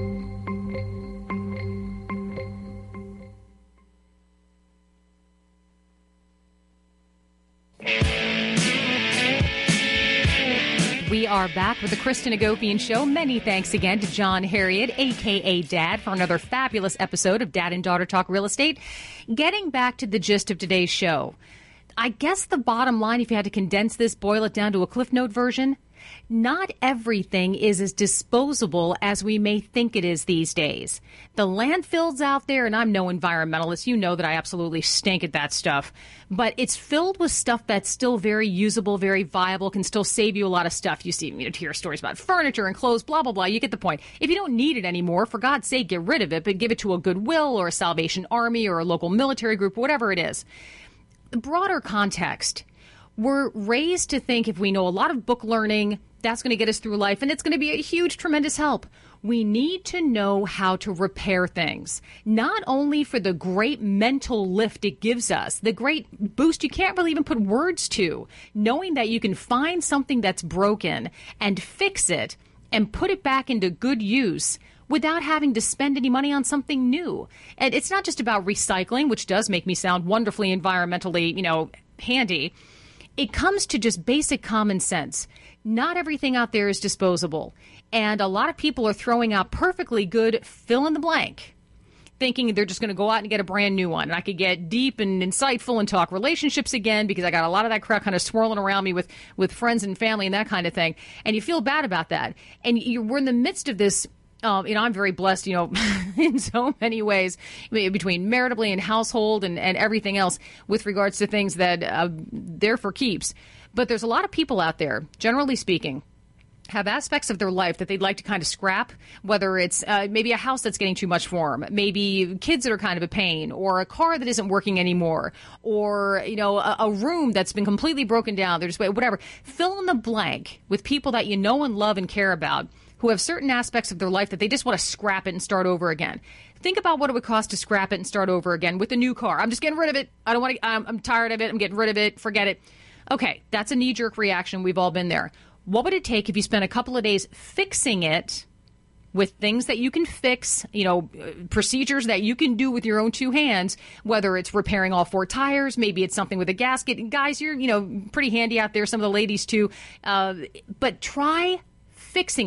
We are back with the Kristen Agopian Show. Many thanks again to John Harriet, a.k.a. Dad, for another fabulous episode of Dad and Daughter Talk Real Estate. Getting back to the gist of today's show, I guess the bottom line, if you had to condense this, boil it down to a Cliff Note version, not everything is as disposable as we may think it is these days. The landfills out there, and I'm no environmentalist, you know that I absolutely stink at that stuff, but it's filled with stuff that's still very usable, very viable, can still save you a lot of stuff. You see, hear stories about furniture and clothes, blah, blah, blah. You get the point. If you don't need it anymore, for God's sake, get rid of it, but give it to a Goodwill or a Salvation Army or a local military group, whatever it is. Broader context. We're raised to think if we know a lot of book learning, that's going to get us through life, and it's going to be a huge, tremendous help. We need to know how to repair things, not only for the great mental lift it gives us, the great boost you can't really even put words to, knowing that you can find something that's broken and fix it and put it back into good use without having to spend any money on something new. And it's not just about recycling, which does make me sound wonderfully environmentally, handy. It comes to just basic common sense. Not everything out there is disposable. And a lot of people are throwing out perfectly good fill in the blank, thinking they're just going to go out and get a brand new one. And I could get deep and insightful and talk relationships again because I got a lot of that crap kind of swirling around me with friends and family and that kind of thing. And you feel bad about that. And we're in the midst of this. I'm very blessed, in so many ways between maritably and household and everything else with regards to things that they're for keeps. But there's a lot of people out there, generally speaking, have aspects of their life that they'd like to kind of scrap, whether it's maybe a house that's getting too much for them, maybe kids that are kind of a pain, or a car that isn't working anymore, or, a room that's been completely broken down. They're just whatever. Fill in the blank with people that you know and love and care about, who have certain aspects of their life that they just want to scrap it and start over again. Think about what it would cost to scrap it and start over again with a new car. I'm just getting rid of it. I don't want to. I'm tired of it. I'm getting rid of it. Forget it. Okay, that's a knee-jerk reaction. We've all been there. What would it take if you spent a couple of days fixing it with things that you can fix, procedures that you can do with your own 2 hands, whether it's repairing all 4 tires, maybe it's something with a gasket. And guys, you're, pretty handy out there, some of the ladies too. But try fixing it.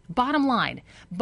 Bottom line,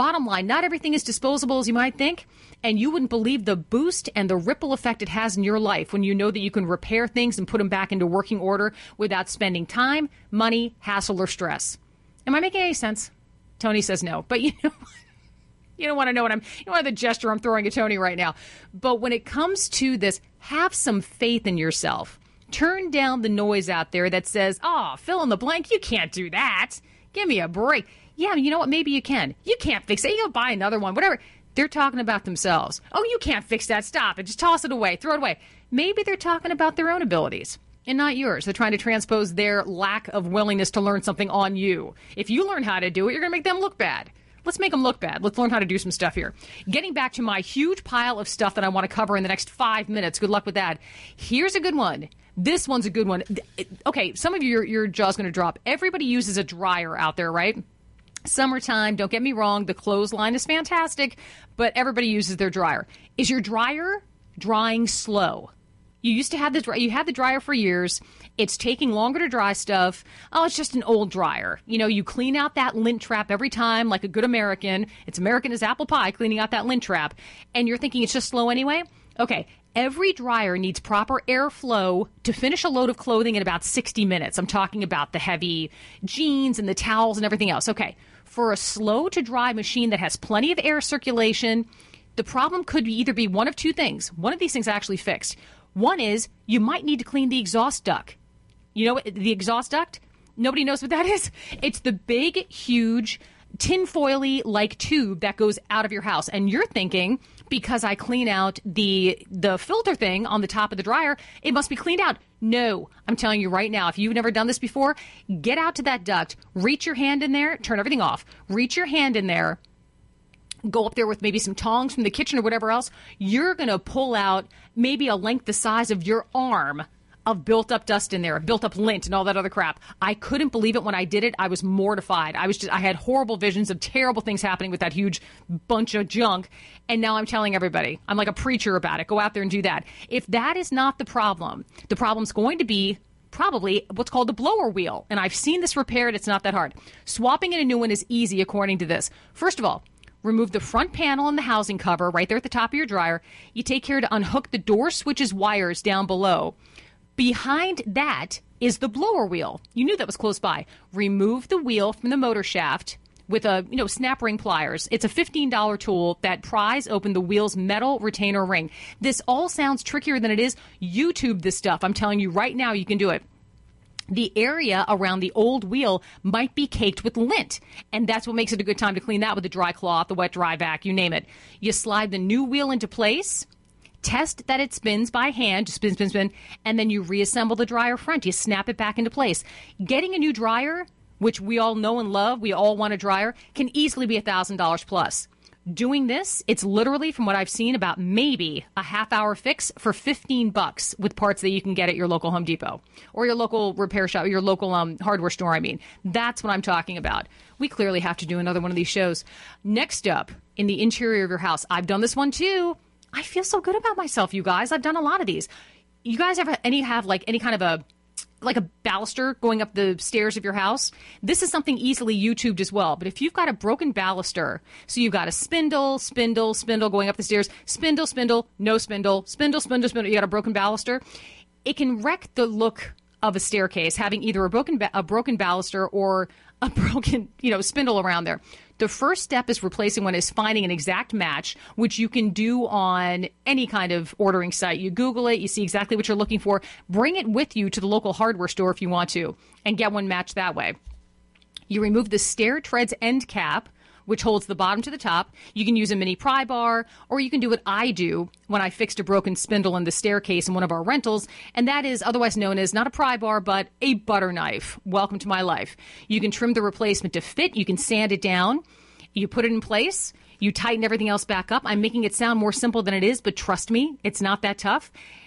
not everything is disposable as you might think, and you wouldn't believe the boost and the ripple effect it has in your life when you know that you can repair things and put them back into working order without spending time, money, hassle, or stress. Am I making any sense? Tony says no, but you know, you don't want to know the gesture I'm throwing at Tony right now. But when it comes to this, have some faith in yourself. Turn down the noise out there that says, oh, fill in the blank, you can't do that. Give me a break. Yeah, you know what? Maybe you can. You can't fix it. You'll buy another one, whatever. They're talking about themselves. Oh, you can't fix that. Stop it. Just toss it away. Throw it away. Maybe they're talking about their own abilities and not yours. They're trying to transpose their lack of willingness to learn something on you. If you learn how to do it, you're going to make them look bad. Let's make them look bad. Let's learn how to do some stuff here. Getting back to my huge pile of stuff that I want to cover in the next 5 minutes. Good luck with that. Here's a good one. This one's a good one. Okay, some of you, your jaw's going to drop. Everybody uses a dryer out there, right? Summertime, don't get me wrong, the clothesline is fantastic, but everybody uses their dryer. Is your dryer drying slow? You used to have you had the dryer for years. It's taking longer to dry stuff. Oh, it's just an old dryer. You know, you clean out that lint trap every time like a good American. It's American as apple pie, cleaning out that lint trap. And you're thinking it's just slow anyway? Okay. Every dryer needs proper airflow to finish a load of clothing in about 60 minutes. I'm talking about the heavy jeans and the towels and everything else. Okay. For a slow-to-dry machine that has plenty of air circulation, the problem could either be one of two things. One of these things actually fixed. One is you might need to clean the exhaust duct. You know the exhaust duct? Nobody knows what that is? It's the big, huge, tinfoily like tube that goes out of your house. And you're thinking, because I clean out the filter thing on the top of the dryer, it must be cleaned out. No, I'm telling you right now, if you've never done this before, get out to that duct, reach your hand in there, turn everything off, reach your hand in there, go up there with maybe some tongs from the kitchen or whatever else. You're going to pull out maybe a length the size of your arm of built up dust in there, built up lint and all that other crap. I couldn't believe it when I did it. I was mortified. I had horrible visions of terrible things happening with that huge bunch of junk. And now I'm telling everybody, I'm like a preacher about it. Go out there and do that. If that is not the problem's going to be probably what's called the blower wheel. And I've seen this repaired. It's not that hard. Swapping in a new one is easy according to this. First of all, remove the front panel and the housing cover right there at the top of your dryer. You take care to unhook the door switches wires down below. Behind that is the blower wheel. You knew that was close by. Remove the wheel from the motor shaft with snap ring pliers. It's a $15 tool that pries open the wheel's metal retainer ring. This all sounds trickier than it is. YouTube this stuff. I'm telling you right now, you can do it. The area around the old wheel might be caked with lint, and that's what makes it a good time to clean that with a dry cloth, the wet dry vac, you name it. You slide the new wheel into place. Test that it spins by hand, just spin, and then you reassemble the dryer front. You snap it back into place. Getting a new dryer, which we all know and love, we all want a dryer, can easily be $1,000 plus. Doing this, it's literally, from what I've seen, about maybe a half-hour fix for $15 with parts that you can get at your local Home Depot or your local repair shop, your local hardware store, I mean. That's what I'm talking about. We clearly have to do another one of these shows. Next up, in the interior of your house, I've done this one too. I feel so good about myself, you guys. I've done a lot of these. You guys ever have any kind of a baluster going up the stairs of your house? This is something easily YouTubed as well. But if you've got a broken baluster, so you've got a spindle going up the stairs, spindle, no spindle, spindle, you got a broken baluster, it can wreck the look of a staircase, having either a broken baluster or a broken, spindle around there. The first step is replacing one is finding an exact match, which you can do on any kind of ordering site. You Google it, you see exactly what you're looking for, bring it with you to the local hardware store if you want to, and get one matched that way. You remove the stair treads end cap, which holds the bottom to the top. You can use a mini pry bar, or you can do what I do when I fixed a broken spindle in the staircase in one of our rentals, and that is otherwise known as not a pry bar, but a butter knife. Welcome to my life. You can trim the replacement to fit. You can sand it down. You put it in place. You tighten everything else back up. I'm making it sound more simple than it is, but trust me, it's not that tough.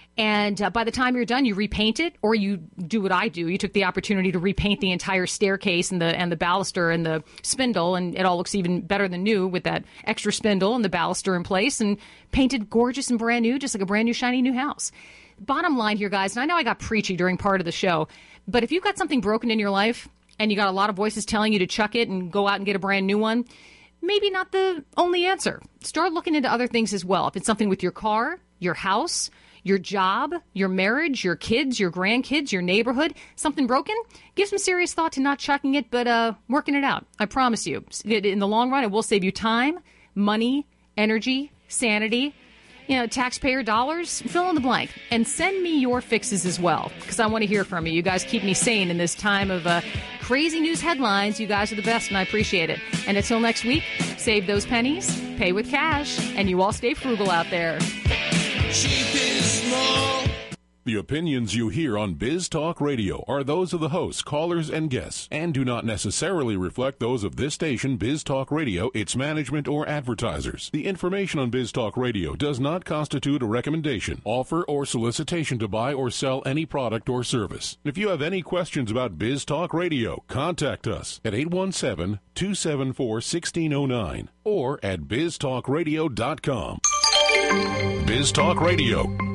And by the time you're done, you repaint it, or you do what I do. You took the opportunity to repaint the entire staircase and the baluster and the spindle, and it all looks even better than new with that extra spindle and the baluster in place, and painted gorgeous and brand new, just like a brand new, shiny new house. Bottom line here, guys, and I know I got preachy during part of the show, but if you've got something broken in your life, and you got a lot of voices telling you to chuck it and go out and get a brand new one, maybe not the only answer. Start looking into other things as well. If it's something with your car, your house, your job, your marriage, your kids, your grandkids, your neighborhood, something broken, give some serious thought to not chucking it, but working it out. I promise you, in the long run, it will save you time, money, energy, sanity, taxpayer dollars, fill in the blank. And send me your fixes as well, because I want to hear from you. You guys keep me sane in this time of crazy news headlines. You guys are the best, and I appreciate it. And until next week, save those pennies, pay with cash, and you all stay frugal out there. Cheap is small. The opinions you hear on Biz Talk Radio are those of the hosts, callers, and guests, and do not necessarily reflect those of this station, Biz Talk Radio, its management, or advertisers. The information on Biz Talk Radio does not constitute a recommendation, offer, or solicitation to buy or sell any product or service. If you have any questions about Biz Talk Radio, contact us at 817-274-1609 or at biztalkradio.com. Biz Talk Radio.